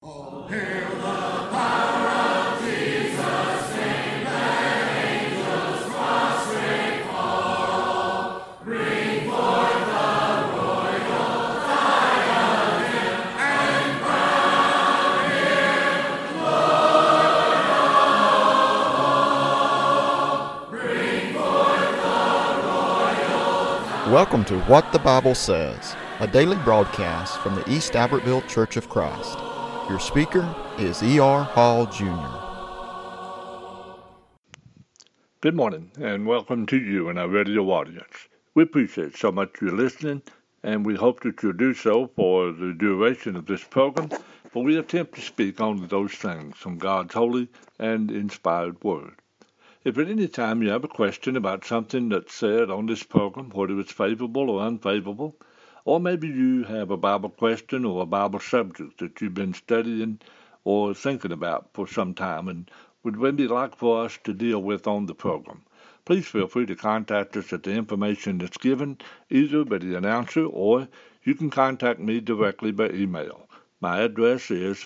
All hail the power of Jesus' name, let angels prostrate fall. Bring forth the royal diadem and crown him Lord of all. Bring forth the royal diadem. Welcome to What the Bible Says, a daily broadcast from the East Albertville Church of Christ. Your speaker is E.R. Hall, Jr. Good morning, and welcome to you and our radio audience. We appreciate so much you're listening, and we hope that you'll do so for the duration of this program, for we attempt to speak only those things from God's holy and inspired Word. If at any time you have a question about something that's said on this program, whether it's favorable or unfavorable, or maybe you have a Bible question or a Bible subject that you've been studying or thinking about for some time and would really like for us to deal with on the program, please feel free to contact us at the information that's given, either by the announcer or you can contact me directly by email. My address is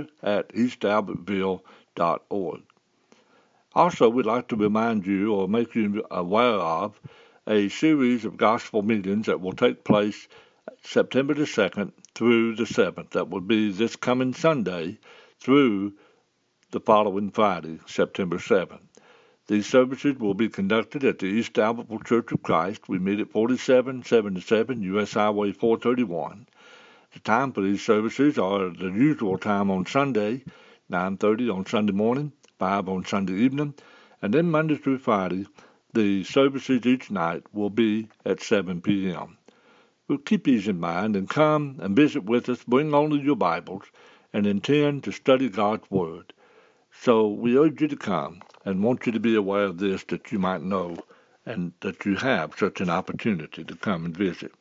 preacher@eastalbertville.org. Also, we'd like to remind you or make you aware of a series of gospel meetings that will take place September the 2nd through the 7th. That will be this coming Sunday through the following Friday, September 7th. These services will be conducted at the East Albertville Church of Christ. We meet at 4777 U.S. Highway 431. The time for these services are the usual time on Sunday, 9:30 on Sunday morning, 5 on Sunday evening, and then Monday through Friday, the services each night will be at 7 p.m. We'll keep these in mind and come and visit with us, bring only your Bibles, and intend to study God's Word. So we urge you to come and want you to be aware of this, that you might know and that you have such an opportunity to come and visit.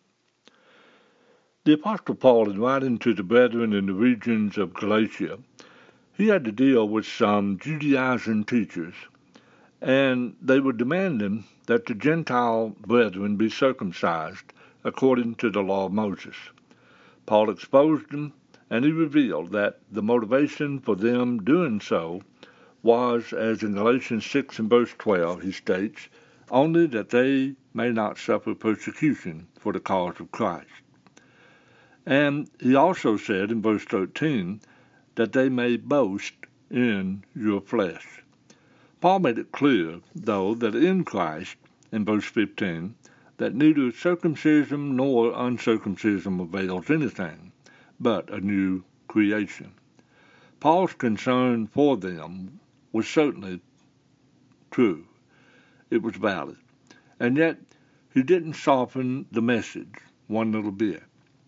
The Apostle Paul, in writing to the brethren in the regions of Galatia, he had to deal with some Judaizing teachers, and they were demanding that the Gentile brethren be circumcised according to the law of Moses. Paul exposed them, and he revealed that the motivation for them doing so was, as in Galatians 6 and verse 12 he states, only that they may not suffer persecution for the cause of Christ. And he also said in verse 13 that they may boast in your flesh. Paul made it clear, though, that in Christ, in verse 15, that neither circumcision nor uncircumcision avails anything, but a new creation. Paul's concern for them was certainly true. It was valid. And yet, he didn't soften the message one little bit.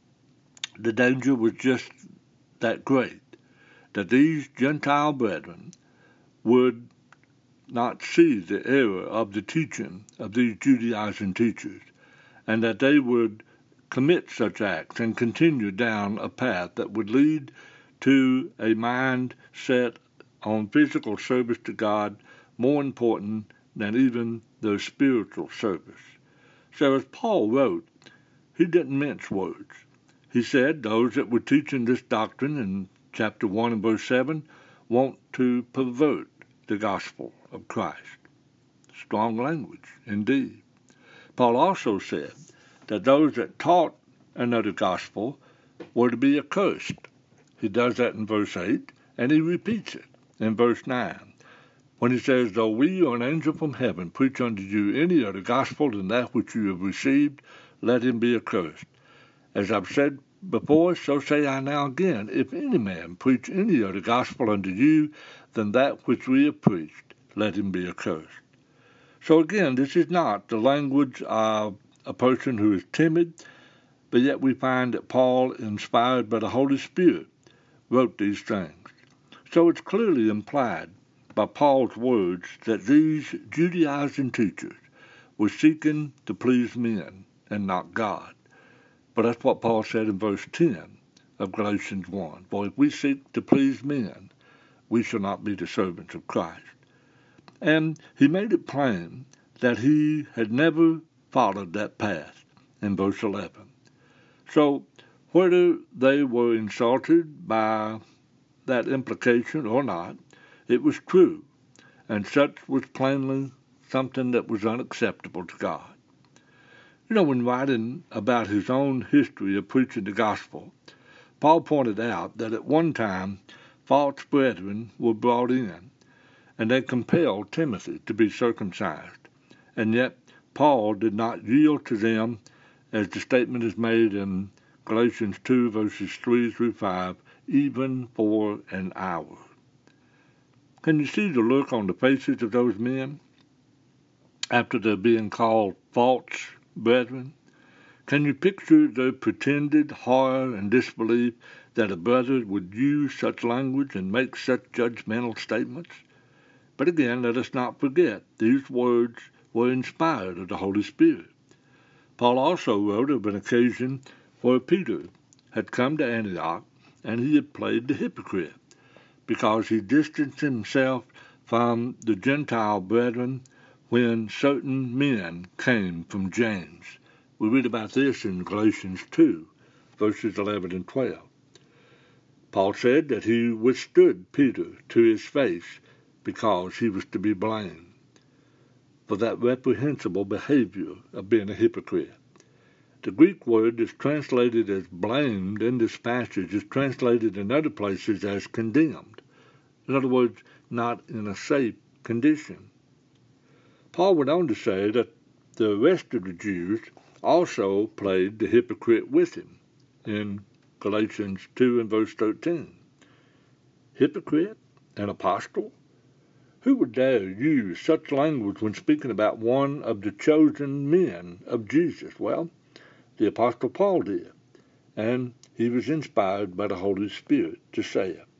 The danger was just that great, that these Gentile brethren would not see the error of the teaching of these Judaizing teachers, and that they would commit such acts and continue down a path that would lead to a mind set on physical service to God more important than even their spiritual service. So as Paul wrote, he didn't mince words. He said those that were teaching this doctrine in chapter 1 and verse 7 want to pervert the gospel of Christ. Strong language, indeed. Paul also said that those that taught another gospel were to be accursed. He does that in verse 8, and he repeats it in verse 9, when he says, though we or an angel from heaven preach unto you any other gospel than that which you have received, let him be accursed. As I've said before, so say I now again, if any man preach any other gospel unto you than that which we have preached, let him be accursed. So again, this is not the language of a person who is timid, but yet we find that Paul, inspired by the Holy Spirit, wrote these things. So it's clearly implied by Paul's words that these Judaizing teachers were seeking to please men and not God. But that's what Paul said in verse 10 of Galatians 1. For if we seek to please men, we shall not be the servants of Christ. And he made it plain that he had never followed that path in verse 11. So whether they were insulted by that implication or not, it was true, and such was plainly something that was unacceptable to God. When writing about his own history of preaching the gospel, Paul pointed out that at one time false brethren were brought in, and they compelled Timothy to be circumcised, and yet Paul did not yield to them, as the statement is made in Galatians 2, verses 3 through 5, even for an hour. Can you see the look on the faces of those men after they're being called false brethren? Can you picture their pretended horror and disbelief that a brother would use such language and make such judgmental statements? But again, let us not forget, these words were inspired of the Holy Spirit. Paul also wrote of an occasion where Peter had come to Antioch and he had played the hypocrite because he distanced himself from the Gentile brethren when certain men came from James. We read about this in Galatians 2, verses 11 and 12. Paul said that he withstood Peter to his face because he was to be blamed for that reprehensible behavior of being a hypocrite. The Greek word that's translated as blamed in this passage is translated in other places as condemned. In other words, not in a safe condition. Paul went on to say that the rest of the Jews also played the hypocrite with him in Galatians 2 and verse 13. Hypocrite? An apostle? Who would dare use such language when speaking about one of the chosen men of Jesus? Well, the Apostle Paul did, and he was inspired by the Holy Spirit to say it.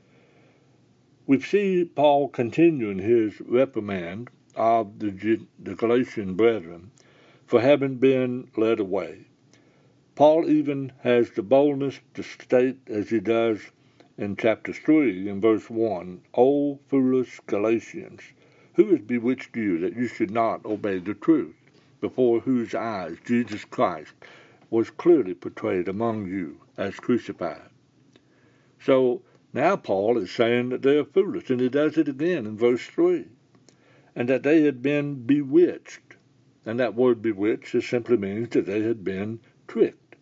We see Paul continuing his reprimand of the Galatian brethren for having been led away. Paul even has the boldness to state, as he does in chapter 3 in verse 1, O foolish Galatians, who has bewitched you that you should not obey the truth, before whose eyes Jesus Christ was clearly portrayed among you as crucified. So now Paul is saying that they are foolish, and he does it again in verse 3, and that they had been bewitched. And that word bewitched simply means that they had been tricked.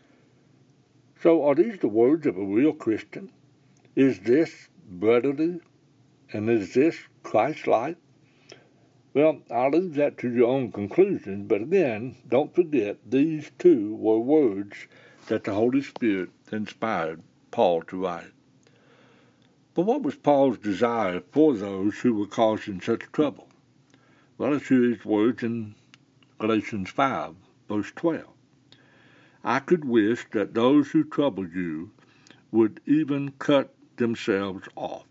So are these the words of a real Christian? Is this brotherly? And is this Christ-like? Well, I'll leave that to your own conclusion, but again, don't forget these two were words that the Holy Spirit inspired Paul to write. But what was Paul's desire for those who were causing such trouble? Well, let's hear his words in Galatians 5, verse 12. I could wish that those who trouble you would even cut themselves off.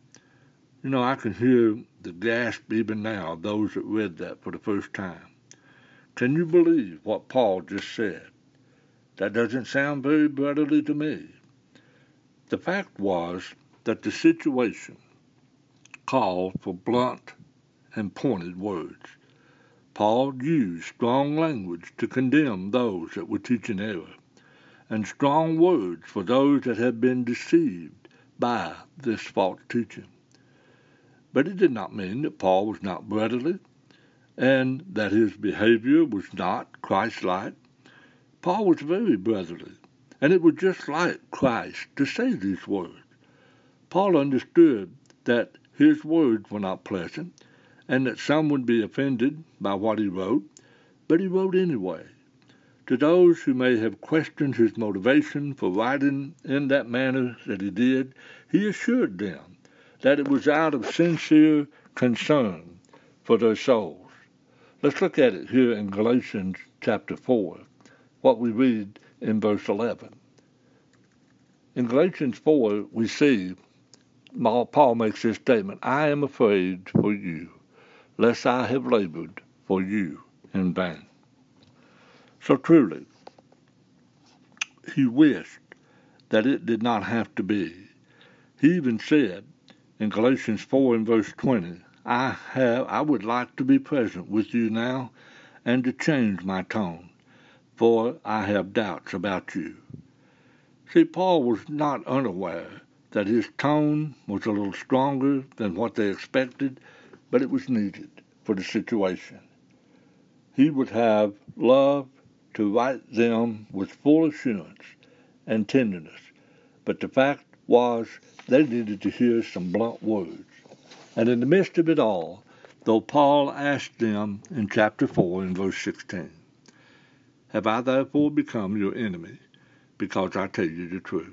I can hear the gasp even now of those that read that for the first time. Can you believe what Paul just said? That doesn't sound very brotherly to me. The fact was that the situation called for blunt and pointed words. Paul used strong language to condemn those that were teaching error, and strong words for those that had been deceived by this false teaching. But it did not mean that Paul was not brotherly and that his behavior was not Christ-like. Paul was very brotherly, and it was just like Christ to say these words. Paul understood that his words were not pleasant and that some would be offended by what he wrote, but he wrote anyway. To those who may have questioned his motivation for writing in that manner that he did, he assured them that it was out of sincere concern for their souls. Let's look at it here in Galatians chapter 4, what we read in verse 11. In Galatians 4, we see Paul makes this statement, I am afraid for you, lest I have labored for you in vain. So truly, he wished that it did not have to be. He even said in Galatians 4 and verse 20, I would like to be present with you now and to change my tone, for I have doubts about you. See, Paul was not unaware that his tone was a little stronger than what they expected, but it was needed for the situation. He would have love to write them with full assurance and tenderness, but the fact was they needed to hear some blunt words. And in the midst of it all, though Paul asked them in chapter 4 in verse 16, "Have I therefore become your enemy because I tell you the truth?"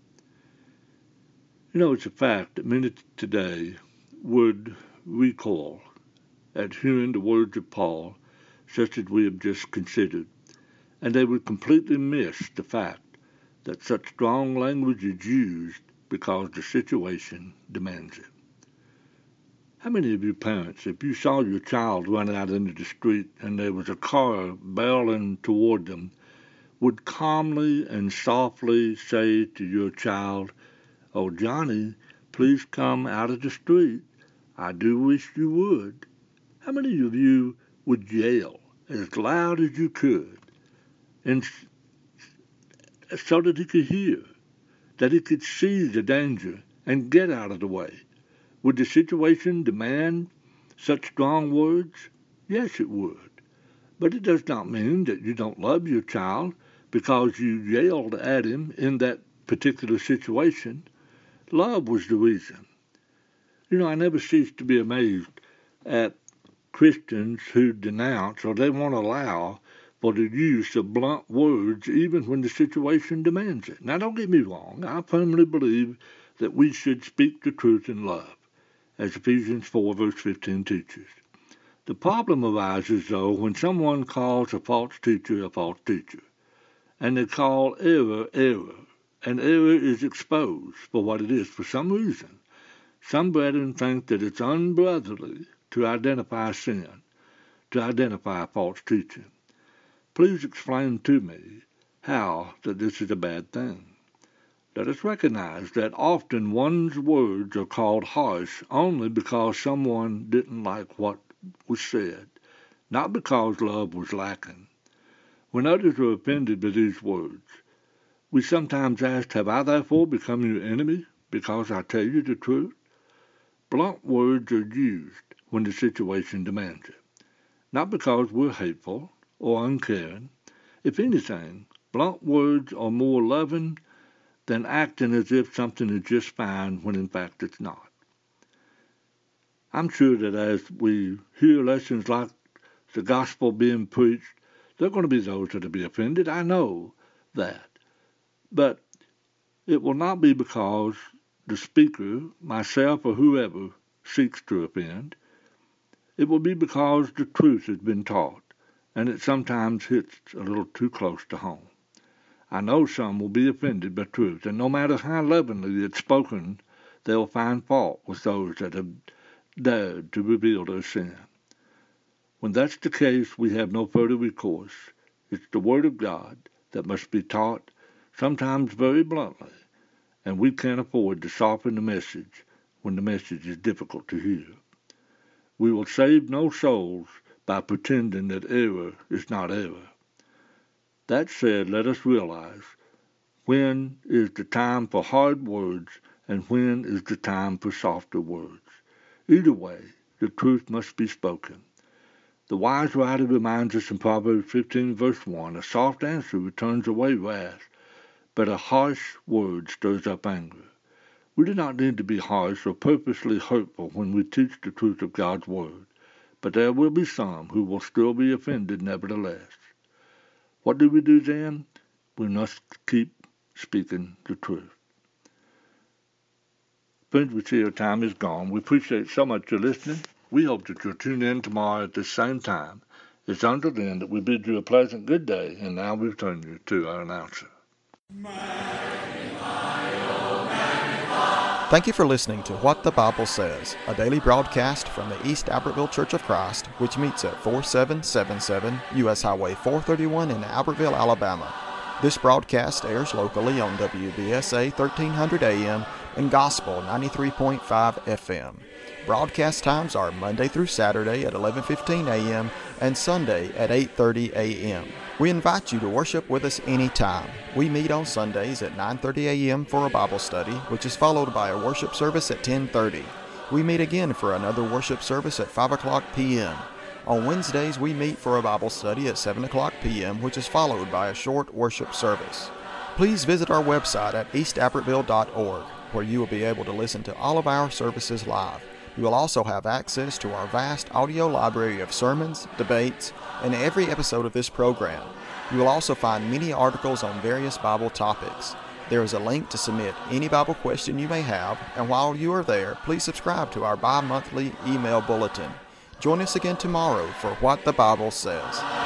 You know, it's a fact that many today would recoil at hearing the words of Paul, such as we have just considered, and they would completely miss the fact that such strong language is used because the situation demands it. How many of you parents, if you saw your child run out into the street and there was a car barreling toward them, would calmly and softly say to your child, "Oh, Johnny, please come out of the street. I do wish you would"? How many of you would yell as loud as you could, and so that he could hear, that he could see the danger and get out of the way? Would the situation demand such strong words? Yes, it would. But it does not mean that you don't love your child because you yelled at him in that particular situation. Love was the reason. You know, I never cease to be amazed at Christians who denounce or they won't allow for the use of blunt words even when the situation demands it. Now, don't get me wrong. I firmly believe that we should speak the truth in love, as Ephesians 4 verse 15 teaches. The problem arises, though, when someone calls a false teacher, and they call error, and error is exposed for what it is for some reason. Some brethren think that it's unbrotherly to identify sin, to identify false teaching. Please explain to me how that this is a bad thing. Let us recognize that often one's words are called harsh only because someone didn't like what was said, not because love was lacking. When others are offended by these words, we sometimes ask, "Have I therefore become your enemy because I tell you the truth?" Blunt words are used when the situation demands it, not because we're hateful or uncaring. If anything, blunt words are more loving than acting as if something is just fine when in fact it's not. I'm sure that as we hear lessons like the gospel being preached, there are going to be those that will be offended. I know that. But it will not be because the speaker, myself or whoever, seeks to offend. It will be because the truth has been taught, and it sometimes hits a little too close to home. I know some will be offended by truth, and no matter how lovingly it's spoken, they'll find fault with those that have dared to reveal their sin. When that's the case, we have no further recourse. It's the Word of God that must be taught, sometimes very bluntly, and we can't afford to soften the message when the message is difficult to hear. We will save no souls by pretending that error is not error. That said, let us realize when is the time for hard words and when is the time for softer words. Either way, the truth must be spoken. The wise writer reminds us in Proverbs 15 verse 1, "A soft answer returns away wrath, but a harsh word stirs up anger." We do not need to be harsh or purposely hurtful when we teach the truth of God's Word, but there will be some who will still be offended nevertheless. What do we do then? We must keep speaking the truth. Friends, we see our time is gone. We appreciate so much your listening. We hope that you'll tune in tomorrow at the same time. It's until then that we bid you a pleasant good day, and now we return you to our announcer. Thank you for listening to What the Bible Says, a daily broadcast from the East Albertville Church of Christ, which meets at 4777 U.S. Highway 431 in Albertville, Alabama. This broadcast airs locally on WBSA 1300 AM and Gospel 93.5 FM. Broadcast times are Monday through Saturday at 11:15 a.m. and Sunday at 8:30 a.m. We invite you to worship with us anytime. We meet on Sundays at 9:30 a.m. for a Bible study, which is followed by a worship service at 10:30. We meet again for another worship service at 5 o'clock p.m. On Wednesdays, we meet for a Bible study at 7 o'clock p.m., which is followed by a short worship service. Please visit our website at eastabbertville.org, where you will be able to listen to all of our services live. You will also have access to our vast audio library of sermons, debates, and every episode of this program. You will also find many articles on various Bible topics. There is a link to submit any Bible question you may have, and while you are there, please subscribe to our bi-monthly email bulletin. Join us again tomorrow for What the Bible Says.